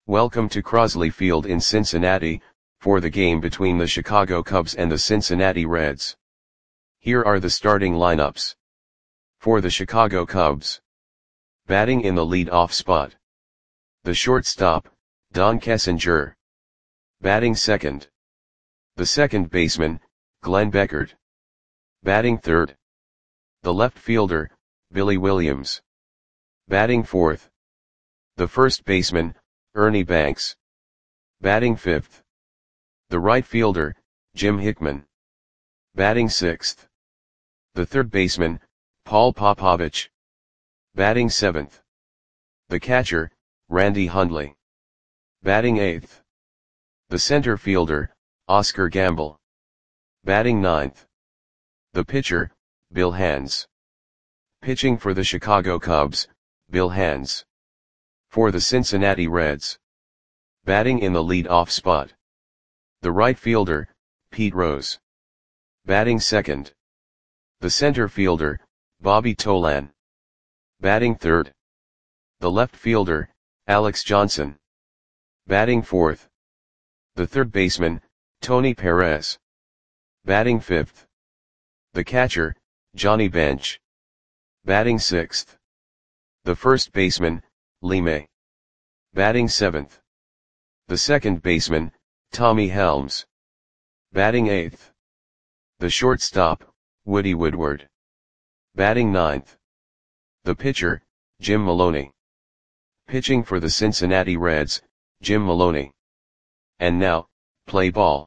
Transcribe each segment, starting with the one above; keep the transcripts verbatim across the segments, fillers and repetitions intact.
Welcome to Crosley Field in Cincinnati, for the game between the Chicago Cubs and the Cincinnati Reds. Here are the starting lineups. For the Chicago Cubs. Batting in the lead-off spot. The shortstop, Don Kessinger. Batting second. The second baseman, Glenn Beckert. Batting third. The left fielder, Billy Williams. Batting fourth. The first baseman, Ernie Banks. Batting fifth. The right fielder, Jim Hickman. Batting sixth. The third baseman, Paul Popovich. Batting seventh. The catcher, Randy Hundley. Batting eighth. The center fielder, Oscar Gamble. Batting ninth. The pitcher, Bill Hands. Pitching for the Chicago Cubs, Bill Hands. For the Cincinnati Reds. Batting in the lead-off spot. The right fielder, Pete Rose. Batting second. The center fielder, Bobby Tolan. Batting third. The left fielder, Alex Johnson. Batting fourth. The third baseman, Tony Perez. Batting fifth. The catcher, Johnny Bench. Batting sixth. The first baseman, Lee May. Batting seventh. The second baseman, Tommy Helms. Batting eighth. The shortstop, Woody Woodward. Batting ninth. The pitcher, Jim Maloney. Pitching for the Cincinnati Reds, Jim Maloney. And now, play ball.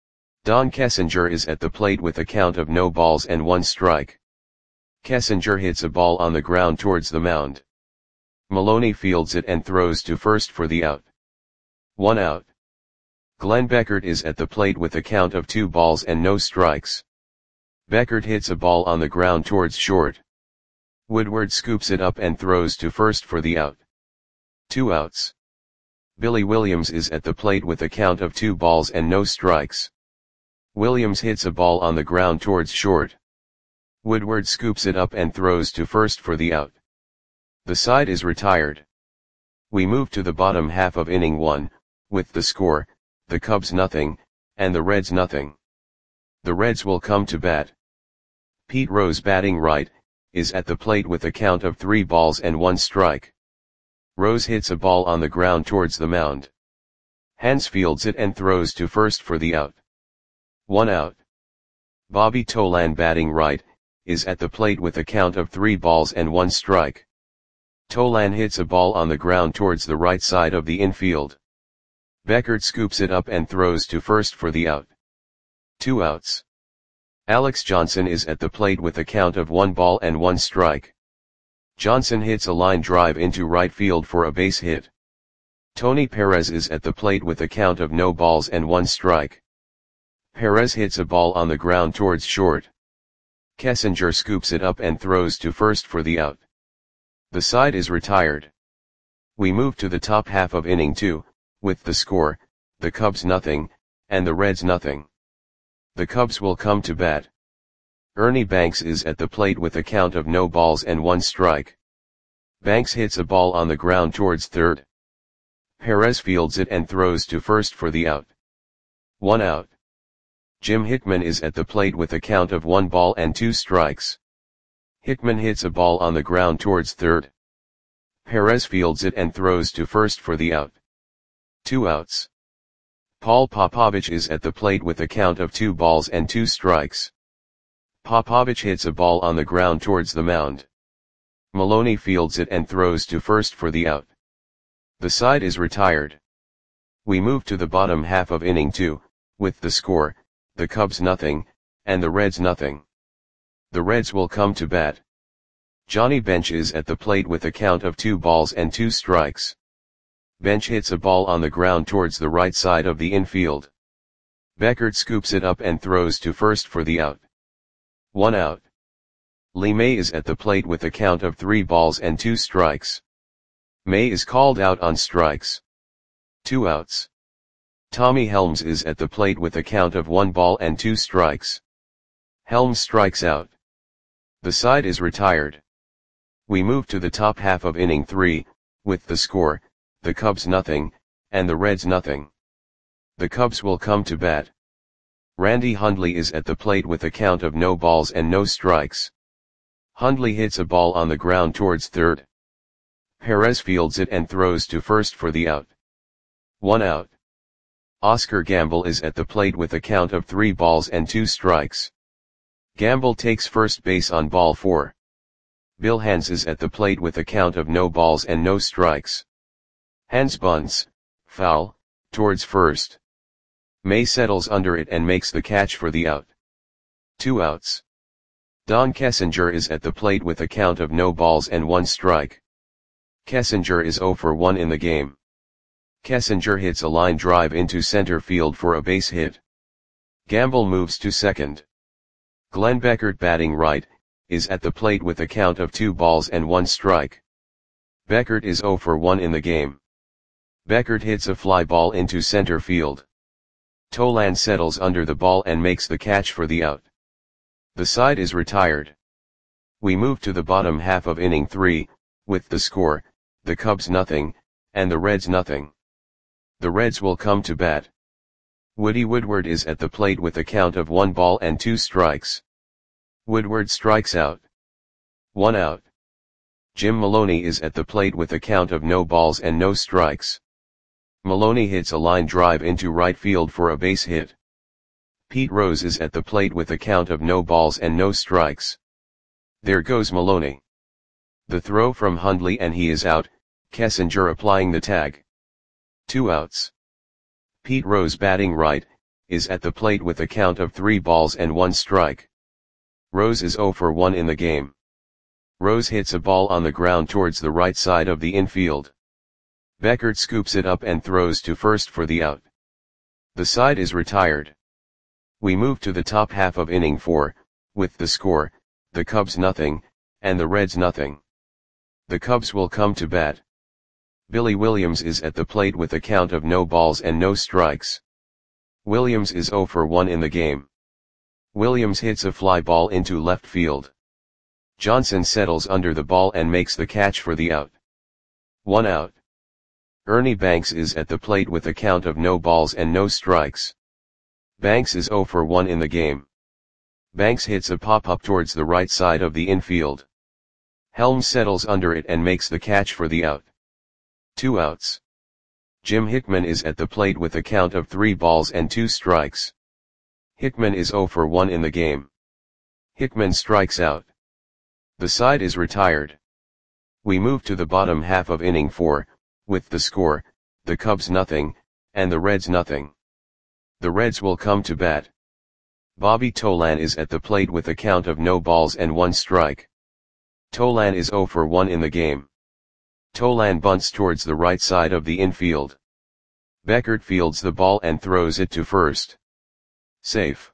Don Kessinger is at the plate with a count of no balls and one strike. Kessinger hits a ball on the ground towards the mound. Maloney fields it and throws to first for the out. One out. Glenn Beckert is at the plate with a count of two balls and no strikes. Beckert hits a ball on the ground towards short. Woodward scoops it up and throws to first for the out. Two outs. Billy Williams is at the plate with a count of two balls and no strikes. Williams hits a ball on the ground towards short. Woodward scoops it up and throws to first for the out. The side is retired. We move to the bottom half of inning one, with the score, the Cubs nothing, and the Reds nothing. The Reds will come to bat. Pete Rose, batting right, is at the plate with a count of three balls and one strike. Rose hits a ball on the ground towards the mound. Hands fields it and throws to first for the out. One out. Bobby Tolan, batting right, is at the plate with a count of three balls and one strike. Tolan hits a ball on the ground towards the right side of the infield. Beckert scoops it up and throws to first for the out. Two outs. Alex Johnson is at the plate with a count of one ball and one strike. Johnson hits a line drive into right field for a base hit. Tony Perez is at the plate with a count of no balls and one strike. Perez hits a ball on the ground towards short. Kessinger scoops it up and throws to first for the out. The side is retired. We move to the top half of inning two, with the score, the Cubs nothing, and the Reds nothing. The Cubs will come to bat. Ernie Banks is at the plate with a count of no balls and one strike. Banks hits a ball on the ground towards third. Perez fields it and throws to first for the out. One out. Jim Hickman is at the plate with a count of one ball and two strikes. Hickman hits a ball on the ground towards third. Perez fields it and throws to first for the out. Two outs. Paul Popovich is at the plate with a count of two balls and two strikes. Popovich hits a ball on the ground towards the mound. Maloney fields it and throws to first for the out. The side is retired. We move to the bottom half of inning two, with the score, the Cubs nothing, and the Reds nothing. The Reds will come to bat. Johnny Bench is at the plate with a count of two balls and two strikes. Bench hits a ball on the ground towards the right side of the infield. Beckert scoops it up and throws to first for the out. One out. Lee May is at the plate with a count of three balls and two strikes. May is called out on strikes. Two outs. Tommy Helms is at the plate with a count of one ball and two strikes. Helms strikes out. The side is retired. We move to the top half of inning three, with the score, the Cubs nothing, and the Reds nothing. The Cubs will come to bat. Randy Hundley is at the plate with a count of no balls and no strikes. Hundley hits a ball on the ground towards third. Perez fields it and throws to first for the out. One out. Oscar Gamble is at the plate with a count of three balls and two strikes. Gamble takes first base on ball four. Bill Hands is at the plate with a count of no balls and no strikes. Hands bunts, foul, towards first. May settles under it and makes the catch for the out. Two outs. Don Kessinger is at the plate with a count of no balls and one strike. Kessinger is zero for one in the game. Kessinger hits a line drive into center field for a base hit. Gamble moves to second. Glenn Beckert, batting right, is at the plate with a count of two balls and one strike. Beckert is zero for one in the game. Beckert hits a fly ball into center field. Tolan settles under the ball and makes the catch for the out. The side is retired. We move to the bottom half of inning three, with the score, the Cubs nothing, and the Reds nothing. The Reds will come to bat. Woody Woodward is at the plate with a count of one ball and two strikes. Woodward strikes out. One out. Jim Maloney is at the plate with a count of no balls and no strikes. Maloney hits a line drive into right field for a base hit. Pete Rose is at the plate with a count of no balls and no strikes. There goes Maloney. The throw from Hundley and he is out, Kessinger applying the tag. Two outs. Pete Rose, batting right, is at the plate with a count of three balls and one strike. Rose is zero for one in the game. Rose hits a ball on the ground towards the right side of the infield. Beckert scoops it up and throws to first for the out. The side is retired. We move to the top half of inning four, with the score, the Cubs nothing, and the Reds nothing. The Cubs will come to bat. Billy Williams is at the plate with a count of no balls and no strikes. Williams is zero for one in the game. Williams hits a fly ball into left field. Johnson settles under the ball and makes the catch for the out. One out. Ernie Banks is at the plate with a count of no balls and no strikes. Banks is zero for one in the game. Banks hits a pop-up towards the right side of the infield. Helms settles under it and makes the catch for the out. Two outs. Jim Hickman is at the plate with a count of three balls and two strikes. Hickman is zero for one in the game. Hickman strikes out. The side is retired. We move to the bottom half of inning four, with the score, the Cubs nothing, and the Reds nothing. The Reds will come to bat. Bobby Tolan is at the plate with a count of no balls and one strike. Tolan is zero for one in the game. Tolan bunts towards the right side of the infield. Beckert fields the ball and throws it to first. Safe.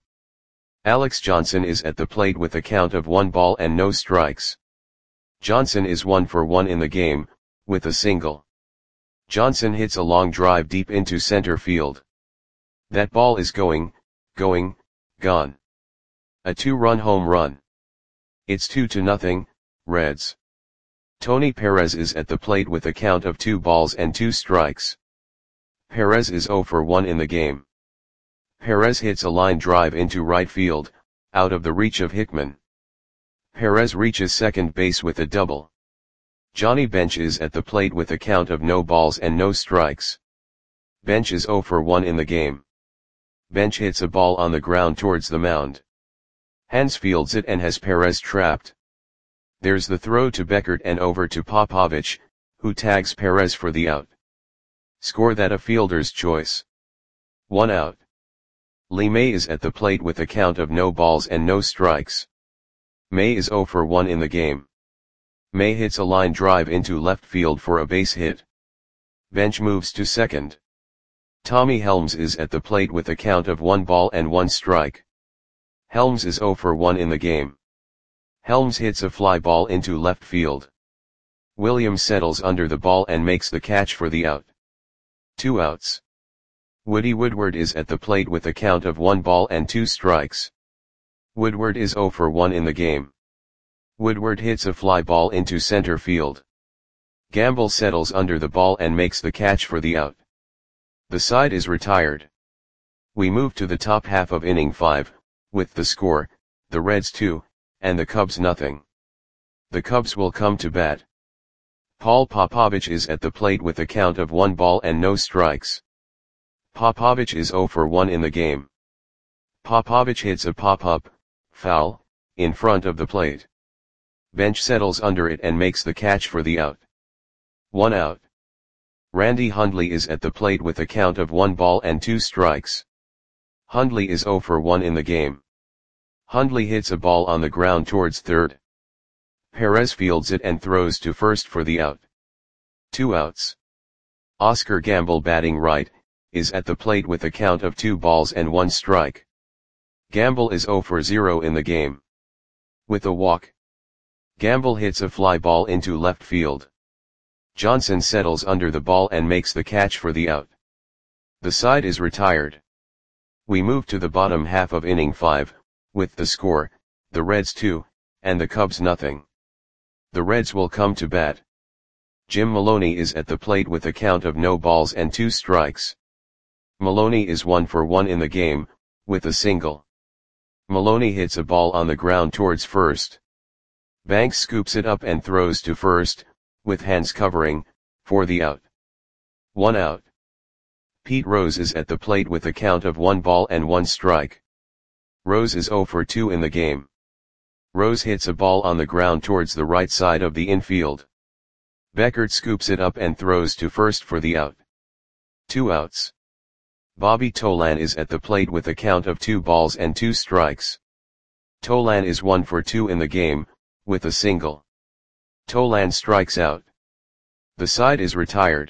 Alex Johnson is at the plate with a count of one ball and no strikes. Johnson is one for one in the game, with a single. Johnson hits a long drive deep into center field. That ball is going, going, gone. A two-run home run. It's two to nothing, Reds. Tony Perez is at the plate with a count of two balls and two strikes. Perez is zero for one in the game. Perez hits a line drive into right field, out of the reach of Hickman. Perez reaches second base with a double. Johnny Bench is at the plate with a count of no balls and no strikes. Bench is zero for one in the game. Bench hits a ball on the ground towards the mound. Hands fields it and has Perez trapped. There's the throw to Beckert and over to Popovich, who tags Perez for the out. Score that a fielder's choice. One out. Lee May is at the plate with a count of no balls and no strikes. May is zero for one in the game. May hits a line drive into left field for a base hit. Bench moves to second. Tommy Helms is at the plate with a count of one ball and one strike. Helms is zero for one in the game. Helms hits a fly ball into left field. Williams settles under the ball and makes the catch for the out. Two outs. Woody Woodward is at the plate with a count of one ball and two strikes. Woodward is zero for one in the game. Woodward hits a fly ball into center field. Gamble settles under the ball and makes the catch for the out. The side is retired. We move to the top half of inning five, with the score, the Reds two, and the Cubs nothing. The Cubs will come to bat. Paul Popovich is at the plate with a count of one ball and no strikes. Popovich is zero for one in the game. Popovich hits a pop-up, foul, in front of the plate. Bench settles under it and makes the catch for the out. One out. Randy Hundley is at the plate with a count of one ball and two strikes. Hundley is zero for one in the game. Hundley hits a ball on the ground towards third. Perez fields it and throws to first for the out. Two outs. Oscar Gamble, batting right, is at the plate with a count of two balls and one strike. Gamble is zero for zero in the game. With a walk, Gamble hits a fly ball into left field. Johnson settles under the ball and makes the catch for the out. The side is retired. We move to the bottom half of inning five, with the score, the Reds two, and the Cubs nothing. The Reds will come to bat. Jim Maloney is at the plate with a count of no balls and two strikes. Maloney is one for one in the game, with a single. Maloney hits a ball on the ground towards first. Banks scoops it up and throws to first, with hands covering, for the out. One out. Pete Rose is at the plate with a count of one ball and one strike. Rose is zero for two in the game. Rose hits a ball on the ground towards the right side of the infield. Beckert scoops it up and throws to first for the out. Two outs. Bobby Tolan is at the plate with a count of two balls and two strikes. Tolan is one for two in the game, with a single. Tolan strikes out. The side is retired.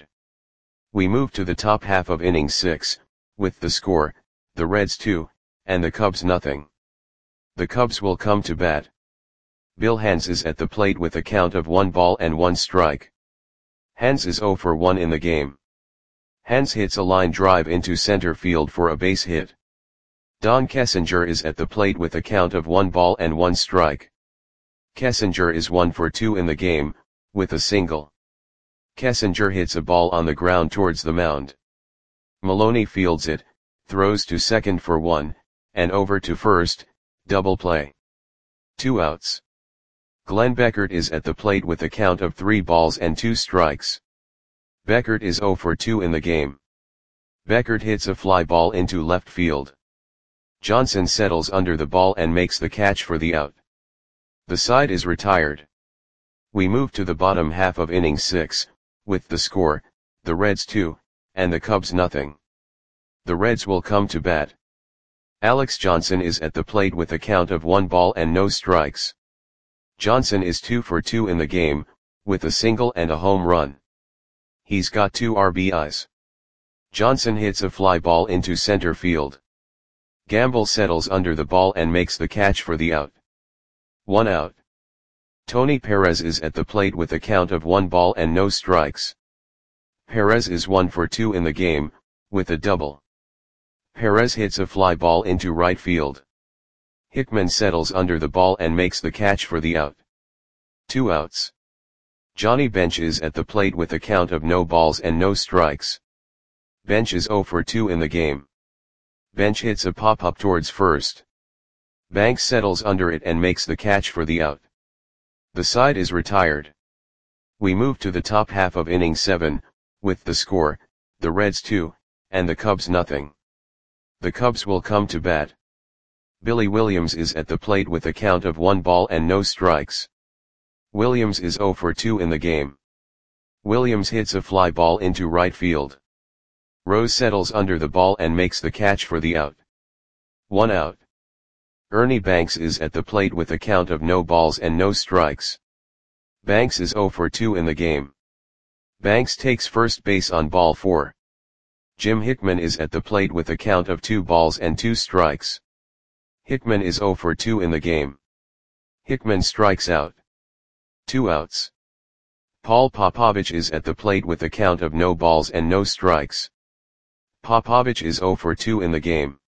We move to the top half of inning six, with the score, the Reds two, and the Cubs nothing. The Cubs will come to bat. Bill Hands is at the plate with a count of one ball and one strike. Hands is zero for one in the game. Hands hits a line drive into center field for a base hit. Don Kessinger is at the plate with a count of one ball and one strike. Kessinger is one for two in the game, with a single. Kessinger hits a ball on the ground towards the mound. Maloney fields it, throws to second for one, and over to first, double play. Two outs. Glenn Beckert is at the plate with a count of three balls and two strikes. Beckert is zero for two in the game. Beckert hits a fly ball into left field. Johnson settles under the ball and makes the catch for the out. The side is retired. We move to the bottom half of inning six, with the score, the Reds two, and the Cubs nothing. The Reds will come to bat. Alex Johnson is at the plate with a count of one ball and no strikes. Johnson is two for two in the game, with a single and a home run. He's got two R B Is. Johnson hits a fly ball into center field. Gamble settles under the ball and makes the catch for the out. One out. Tony Perez is at the plate with a count of one ball and no strikes. Perez is one for two in the game, with a double. Perez hits a fly ball into right field. Hickman settles under the ball and makes the catch for the out. Two outs. Johnny Bench is at the plate with a count of no balls and no strikes. Bench is zero for two in the game. Bench hits a pop-up towards first. Banks settles under it and makes the catch for the out. The side is retired. We move to the top half of inning seven, with the score, the Reds two, and the Cubs nothing. The Cubs will come to bat. Billy Williams is at the plate with a count of one ball and no strikes. Williams is zero for two in the game. Williams hits a fly ball into right field. Rose settles under the ball and makes the catch for the out. One out. Ernie Banks is at the plate with a count of no balls and no strikes. Banks is zero for two in the game. Banks takes first base on ball four. Jim Hickman is at the plate with a count of two balls and two strikes. Hickman is zero for two in the game. Hickman strikes out. Two outs. Paul Popovich is at the plate with a count of no balls and no strikes. Popovich is zero for two in the game.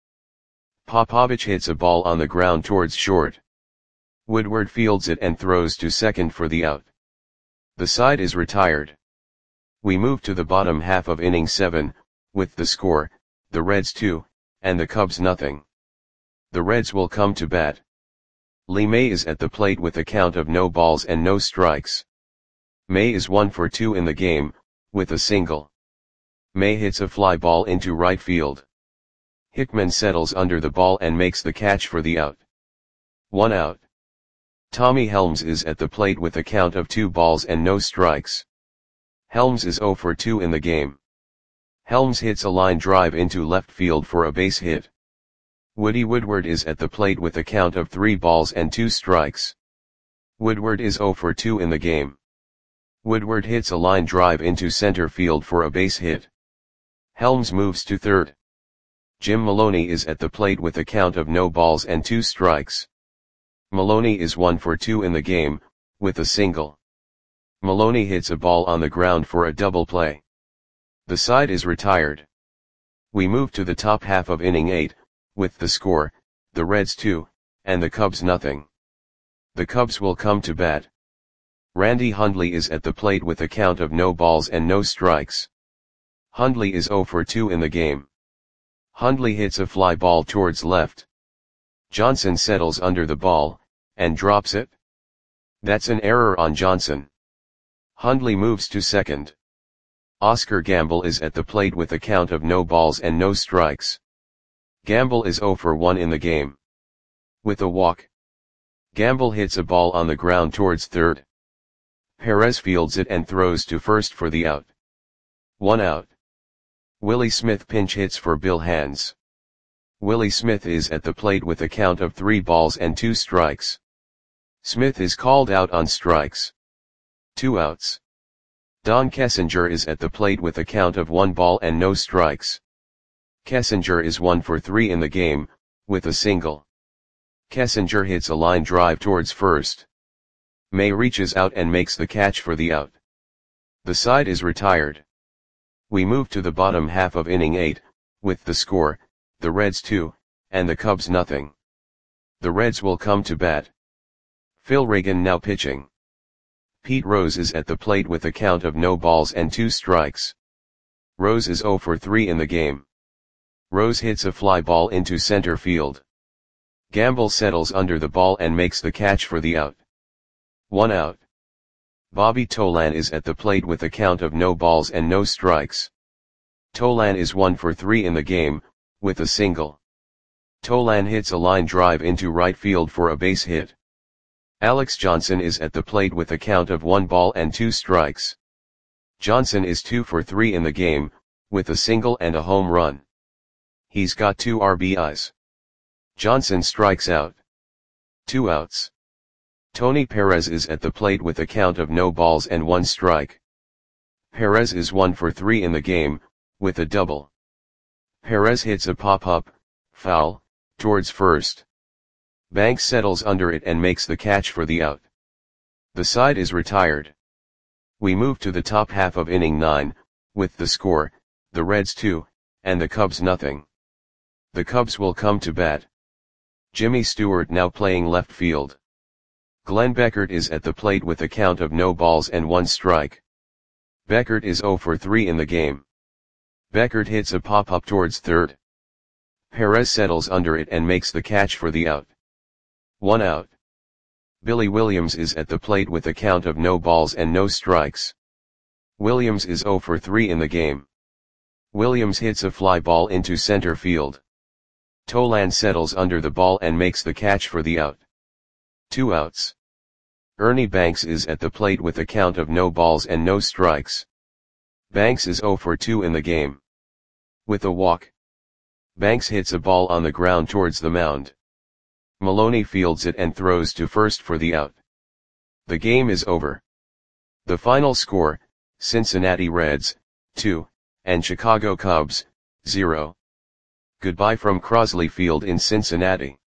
Popovich hits a ball on the ground towards short. Woodward fields it and throws to second for the out. The side is retired. We move to the bottom half of inning seven, with the score, the Reds two, and the Cubs nothing. The Reds will come to bat. Lee May is at the plate with a count of no balls and no strikes. May is one for two in the game, with a single. May hits a fly ball into right field. Hickman settles under the ball and makes the catch for the out. One out. Tommy Helms is at the plate with a count of two balls and no strikes. Helms is zero for two in the game. Helms hits a line drive into left field for a base hit. Woody Woodward is at the plate with a count of three balls and two strikes. Woodward is zero for two in the game. Woodward hits a line drive into center field for a base hit. Helms moves to third. Jim Maloney is at the plate with a count of no balls and two strikes. Maloney is one for two in the game, with a single. Maloney hits a ball on the ground for a double play. The side is retired. We move to the top half of inning eight, with the score, the Reds two, and the Cubs nothing. The Cubs will come to bat. Randy Hundley is at the plate with a count of no balls and no strikes. Hundley is zero for two in the game. Hundley hits a fly ball towards left. Johnson settles under the ball, and drops it. That's an error on Johnson. Hundley moves to second. Oscar Gamble is at the plate with a count of no balls and no strikes. Gamble is zero for one in the game. With a walk. Gamble hits a ball on the ground towards third. Perez fields it and throws to first for the out. One out. Willie Smith pinch hits for Bill Hands. Willie Smith is at the plate with a count of three balls and two strikes. Smith is called out on strikes. Two outs. Don Kessinger is at the plate with a count of one ball and no strikes. Kessinger is one for three in the game, with a single. Kessinger hits a line drive towards first. May reaches out and makes the catch for the out. The side is retired. We move to the bottom half of inning eight, with the score, the Reds two, and the Cubs nothing. The Reds will come to bat. Phil Reagan now pitching. Pete Rose is at the plate with a count of no balls and two strikes. Rose is zero for three in the game. Rose hits a fly ball into center field. Gamble settles under the ball and makes the catch for the out. One out. Bobby Tolan is at the plate with a count of no balls and no strikes. Tolan is one for three in the game, with a single. Tolan hits a line drive into right field for a base hit. Alex Johnson is at the plate with a count of one ball and two strikes. Johnson is two for three in the game, with a single and a home run. He's got two R B Is. Johnson strikes out. Two outs. Tony Perez is at the plate with a count of no balls and one strike. Perez is one for three in the game, with a double. Perez hits a pop-up, foul, towards first. Banks settles under it and makes the catch for the out. The side is retired. We move to the top half of inning nine, with the score, the Reds two, and the Cubs nothing. The Cubs will come to bat. Jimmy Stewart now playing left field. Glenn Beckert is at the plate with a count of no balls and one strike. Beckert is zero for three in the game. Beckert hits a pop-up towards third. Perez settles under it and makes the catch for the out. One out. Billy Williams is at the plate with a count of no balls and no strikes. Williams is zero for three in the game. Williams hits a fly ball into center field. Tolan settles under the ball and makes the catch for the out. Two outs. Ernie Banks is at the plate with a count of no balls and no strikes. Banks is zero for two in the game. With a walk. Banks hits a ball on the ground towards the mound. Maloney fields it and throws to first for the out. The game is over. The final score, Cincinnati Reds, two, and Chicago Cubs, zero. Goodbye from Crosley Field in Cincinnati.